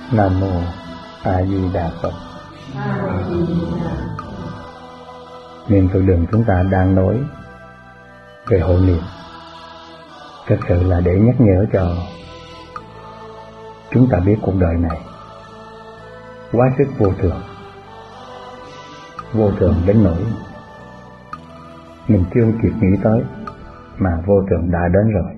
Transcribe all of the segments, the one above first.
Nam mô A Di Đà Phật. Niệm Phật đường chúng ta đang nói về hộ niệm, thực sự là để nhắc nhở cho chúng ta biết cuộc đời này quá sức vô thường đến nỗi mình chưa kịp nghĩ tới mà vô thường đã đến rồi.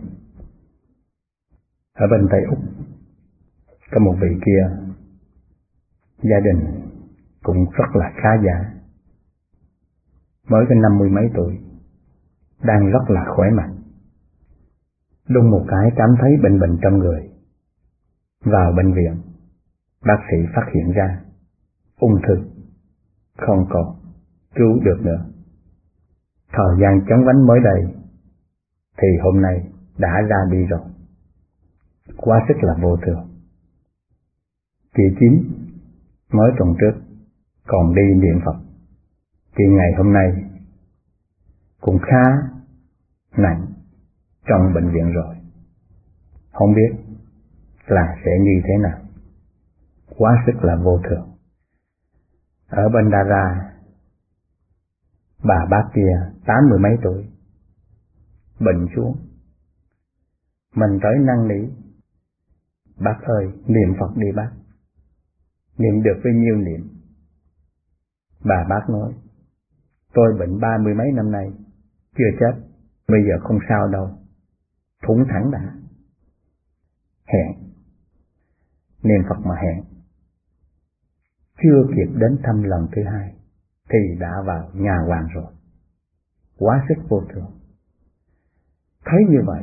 Ở bên Tây Úc có một vị kia, gia đình cũng rất là khá giả, mới có 50 mấy tuổi, đang rất là khỏe mạnh. Đùng một cái cảm thấy bệnh trong người, vào bệnh viện, bác sĩ phát hiện ra ung thư, không còn cứu được nữa. Thời gian chóng vánh mới đây thì hôm nay đã ra đi rồi, quá sức là vô thường. Chị Chín mới tuần trước còn đi niệm Phật, thì ngày hôm nay cũng khá nặng trong bệnh viện rồi, không biết là sẽ như thế nào, quá sức là vô thường. Ở bên Đà Ra, bà bác kia 80 mấy tuổi, bệnh xuống, mình tới năn nỉ: bác ơi, niệm Phật đi bác, niệm được bao nhiêu niệm. Bà bác nói: tôi bệnh 30 mấy năm nay chưa chết, bây giờ không sao đâu, thủng thẳng đã. Hẹn niệm Phật mà hẹn, chưa kịp đến thăm lần thứ hai thì đã vào nhà hoàng rồi, quá sức vô thường. Thấy như vậy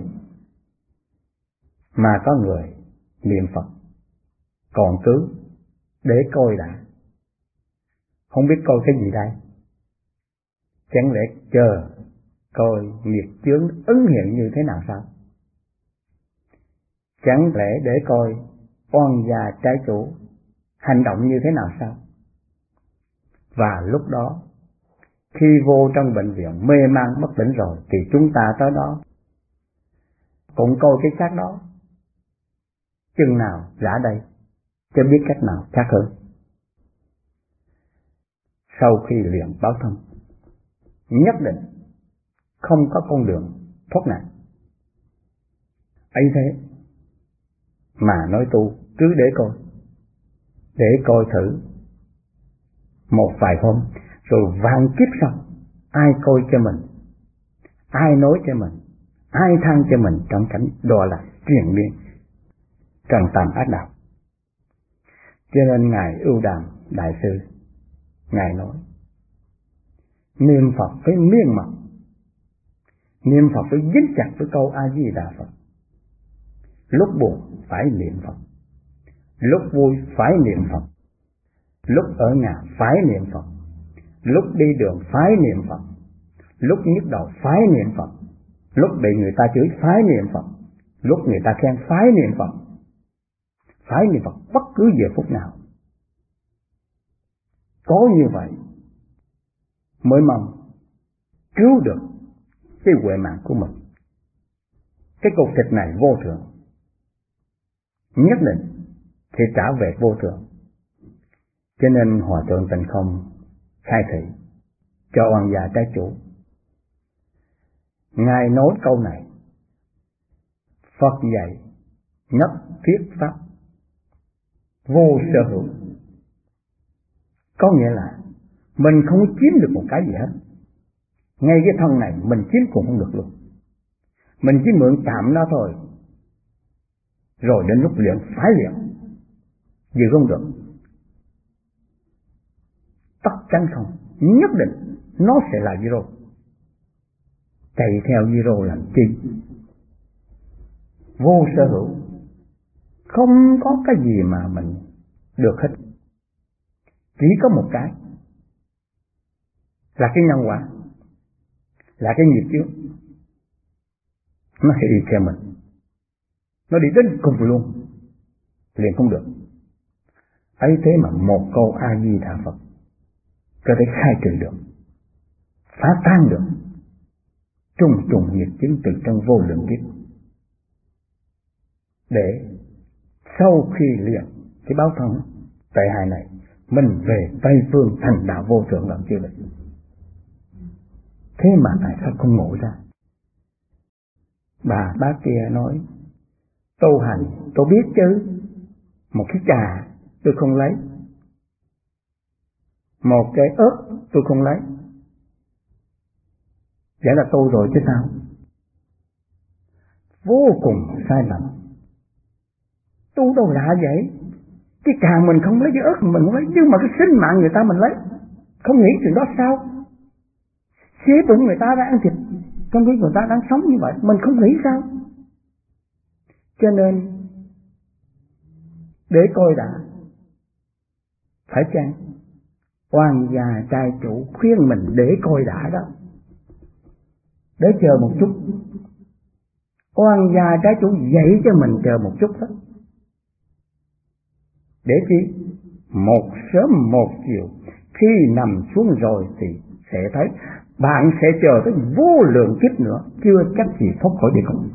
mà có người niệm Phật còn cứu để coi đã, không biết coi cái gì đây. Chẳng lẽ chờ coi nghiệp chướng ứng hiện như thế nào sao? Chẳng lẽ để coi oan gia trái chủ hành động như thế nào sao? Và lúc đó, khi vô trong bệnh viện mê man bất tỉnh rồi, thì chúng ta tới đó cũng coi cái xác đó, chừng nào rã đây, chứ biết cách nào khác hơn. Sau khi luyện báo thân, nhất định không có con đường thoát nạn. Ấy thế mà nói tu cứ để coi thử một vài hôm, rồi vạn kiếp sau ai coi cho mình, ai nói cho mình, ai than cho mình trong cảnh đọa lạc triền miên, trần tàm ác đạo. Cho nên Ngài Ưu Đàm Đại Sư, Ngài nói: niệm Phật phải miên mật, niệm Phật phải dính chặt với câu A Di Đà Phật. Lúc buồn phải niệm Phật, lúc vui phải niệm Phật, lúc ở nhà phải niệm Phật, lúc đi đường phải niệm Phật, lúc nhức đầu phải niệm Phật, lúc bị người ta chửi phải niệm Phật, lúc người ta khen phải niệm Phật. Phải niệm Phật bất cứ giờ phút nào. Có như vậy mới mong cứu được cái huệ mạng của mình. Cái cục thịt này vô thường, nhất định thì trả về vô thường. Cho nên Hòa Thượng Tịnh Không khai thị cho oan gia trái chủ. Ngài nói câu này: Phật dạy nhất thiết pháp vô sở hữu. Có nghĩa là mình không chiếm được một cái gì hết. Ngay cái thân này mình chiếm cũng không được luôn. Mình chỉ mượn tạm nó thôi. Rồi đến lúc luyện phải luyện, giữ không được. Tất chắn không, nhất định nó sẽ là zero. Chạy theo zero làm chi? Vô sở hữu, không có cái gì mà mình được hết. Chỉ có một cái là cái nhân quả, là cái nghiệp chướng. Nó sẽ đi theo mình, nó đi đến cùng luôn, liền không được. Ấy thế mà một câu A Di Đà Phật có thể khai trừ được, phá tan được trùng nghiệp chướng từ trong vô lượng kiếp. Để sau khi luyện cái báo thân tệ hại này, mình về Tây Phương thành đạo vô thượng làm chưa được. Thế mà tại sao không ngộ ra? Bà bác kia nói, tu hành tôi biết chứ, một cái trà tôi không lấy, một cái ớt tôi không lấy, vậy là tu rồi chứ sao? Vô cùng sai lầm. Tu đâu lạ vậy? Cái trà mình không lấy, cái ớt mình không lấy, nhưng mà cái sinh mạng người ta mình lấy. Không nghĩ chuyện đó sao? Xế bụng người ta đang ăn thịt, không biết người ta đang sống như vậy, mình không nghĩ sao? Cho nên để coi đã, phải chăng oan gia trai chủ khuyên mình để coi đã đó, để chờ một chút. Oan gia trái chủ dạy cho mình chờ một chút đó. Để chi? Một sớm một chiều, khi nằm xuống rồi thì sẽ thấy bạn sẽ chờ tới vô lượng kiếp nữa, chưa chắc gì thoát khỏi địa ngục.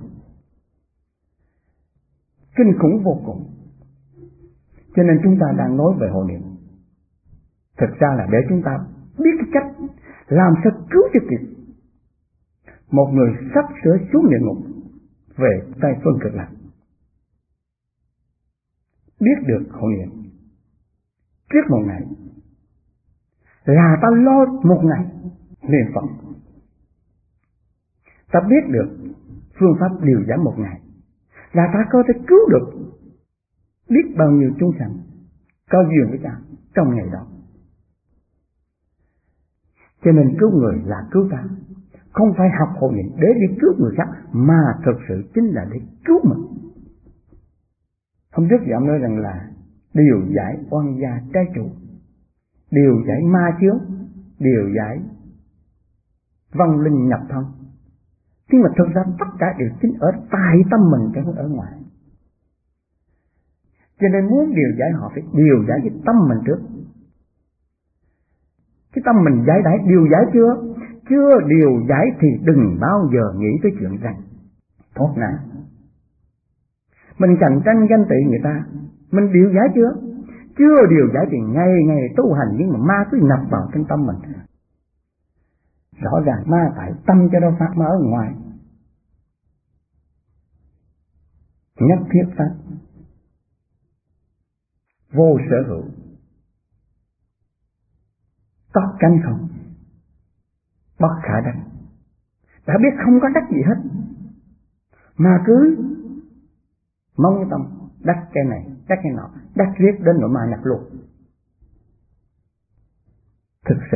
Kinh khủng vô cùng. Cho nên chúng ta đang nói về hộ niệm, thực ra là để chúng ta biết cái cách làm sao cứu cho kịp một người sắp sửa xuống địa ngục về Tây Phương Cực Lạc. Biết được hộ niệm trước một ngày là ta lo một ngày niệm Phật. Ta biết được phương pháp điều giảm một ngày là ta có thể cứu được biết bao nhiêu chúng sanh có duyên với ta trong ngày đó. Cho nên cứu người là cứu ta, không phải học hộ niệm để đi cứu người khác, mà thực sự chính là để cứu mình. Hôm trước thì ông nói rằng là điều giải oan gia trái chủ, điều giải ma chướng, điều giải vong linh nhập thân. Nhưng mà thực ra tất cả đều chính ở tại tâm mình chứ không ở ngoài. Cho nên muốn điều giải họ phải điều giải cái tâm mình trước. Cái tâm mình giải đãi điều giải chưa? Chưa điều giải thì đừng bao giờ nghĩ tới chuyện rằng thoát nạn. Mình cạnh tranh ganh tị người ta, mình điều giải chưa? Chưa điều giải thì ngày ngày tu hành, nhưng mà ma cứ nhập vào trong tâm mình. Rõ ràng ma tại tâm cho đâu phát ma ở ngoài. Nhất thiết pháp vô sở hữu, tất cánh không, bất khả đắc. Đã biết không có đắc gì hết, mà cứ mong cái tâm đắc cái này, đắc cái nọ, đắc riết đến nỗi mà nhập luôn. Thực sự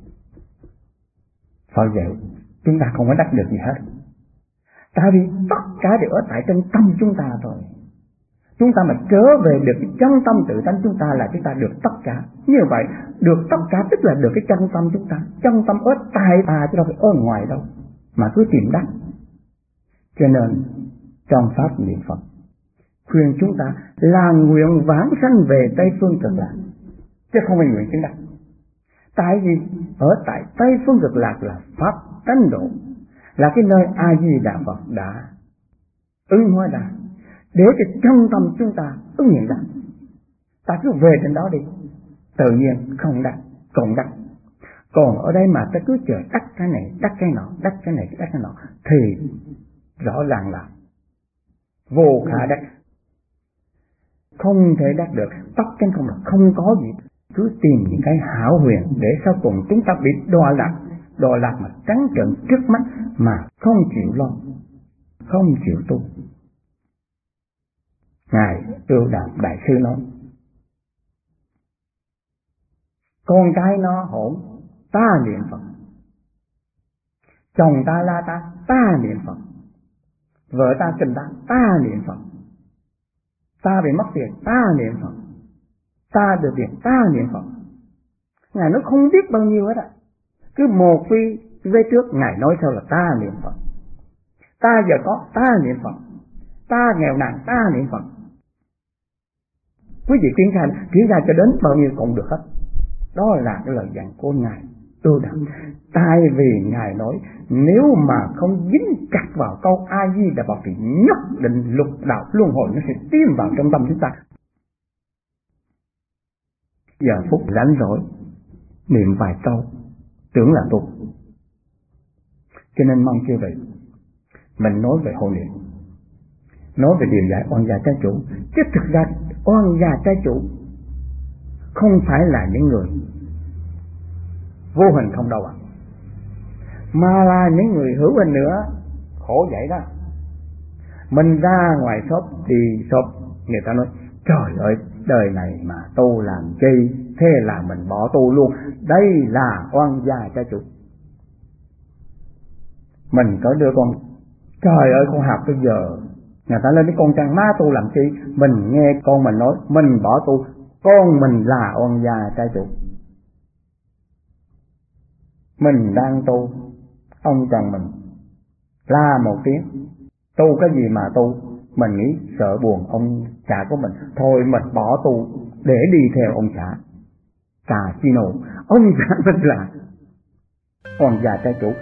Phật dạy chúng ta không có đắc được gì hết, tại vì tất cả đều ở tại trong tâm chúng ta thôi. Chúng ta mà trở về được cái chân tâm tự tánh chúng ta là chúng ta được tất cả. Như vậy được tất cả tức là được cái chân tâm chúng ta. Chân tâm ở tại ta chứ đâu phải ở ngoài đâu, mà cứ tìm đắc. Cho nên trong pháp niệm Phật khuyên chúng ta là nguyện vãng sanh về Tây Phương Cực Lạc, chứ không phải nguyện chứng đắc. Tại vì ở tại Tây Phương Cực Lạc là pháp tánh độ, là cái nơi A Di Đà Phật đã ứng hóa ra để cho trong tâm chúng ta ứng nghiệm ra. Ta cứ về trên đó đi, tự nhiên không đắc, còn đắc. Còn ở đây mà ta cứ chờ đắc cái này, đắc cái nọ, đắc cái này, đắc cái nọ, thì rõ ràng là vô khả đắc, không thể đắc được. Tất chân không là không có gì, cứ tìm những cái hão huyền để sau cùng chúng ta bị đọa lạc mà trắng trợn trước mắt mà không chịu lo, không chịu tu. Ngài Ưu Đàm Đại Sư nói, con cái nó hỗn, ta niệm Phật. Chồng ta la ta niệm Phật. Vợ ta trình ta niệm Phật. Ta bị mất tiền, ta niệm Phật. Ta được tiền, ta niệm Phật. Ngài nói không biết bao nhiêu hết ạ. Cứ một phi về trước, Ngài nói sau là ta niệm Phật. Ta giờ có, ta niệm Phật. Ta nghèo nàn, ta niệm Phật. Quý vị triển khai cho đến bao nhiêu cũng được hết. Đó là cái lời dặn của Ngài Ưu Đàm. Tại vì Ngài nói nếu mà không dính chặt vào câu A Di Đà Phật thì nhất định lục đạo luân hồi nó sẽ tiến vào trong tâm chúng ta. giờ phút rảnh rỗi niệm vài câu tưởng là tu. Cho nên mong chư vị mình nói về hộ niệm, nói về điều dạy oan gia trái chủ, chứ thực ra oan gia trái chủ không phải là những người vô hình không đâu ạ, mà là những người hữu hình nữa. Khổ vậy đó. Mình ra ngoài shop đi shop, người ta nói trời ơi đời này mà tu làm chi, thế là mình bỏ tu luôn. Đây là oan gia trái chủ. Mình có đứa con, trời ơi con học bây giờ, người ta lên cái con trang má tu làm chi, mình nghe con mình nói mình bỏ tu, con mình là oan gia trái chủ. Mình đang tu, ông chồng mình la một tiếng, tu cái gì mà tu, mình nghĩ sợ buồn ông xã của mình, thôi mình bỏ tu để đi theo ông xã. Cà chi nổ, ông xã mình là oan gia trái chủ.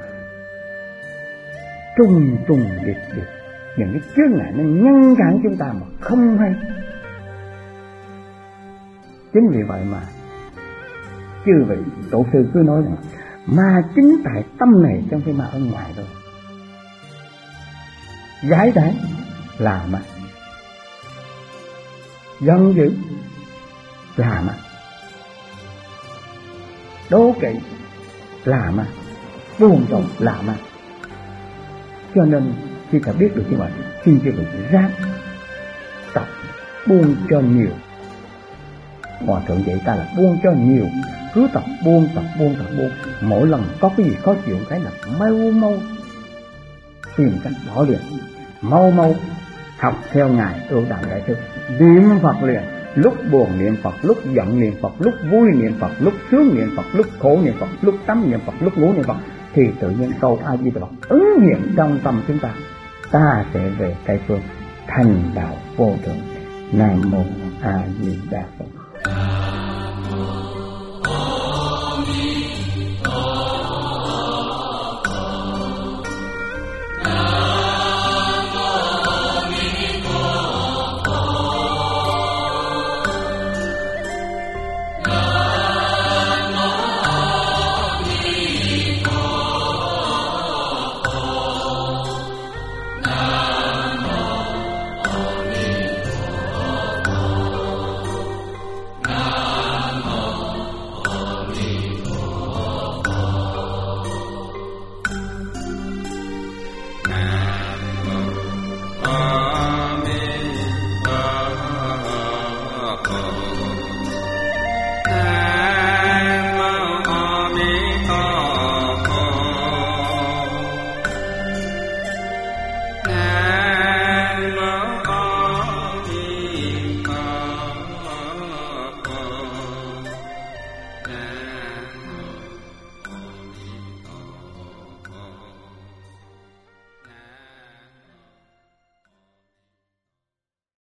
Trùng trùng điệp điệp, những cái chướng ngại nó ngăn cản chúng ta mà không hay. Chính vì vậy mà chư vị tổ sư cứ nói rằng ma chính tại tâm này trong khi ma ở ngoài thôi. Gái đáng là ma, giận dữ là ma, đố kỵ là ma, buồn rầu là ma. Cho nên khi ta biết được như vậy, xin chư vị ráng tập buông cho nhiều. Hòa thượng dạy ta là buông cho nhiều, cứ tập buông. Mỗi lần có cái gì khó chịu cái là mau tìm cách bỏ liền, mau học theo ngài Ưu Đàm Đại Sư, niệm Phật liền. Lúc buồn niệm Phật, lúc giận niệm Phật, lúc vui niệm Phật, lúc sướng niệm Phật, lúc khổ niệm Phật, lúc tắm niệm Phật, lúc ngủ niệm Phật, thì tự nhiên câu A Di Đà Phật ứng hiện trong tâm chúng ta, ta sẽ về Tây phương thành đạo vô thượng. Nam mô A Di Đà Phật.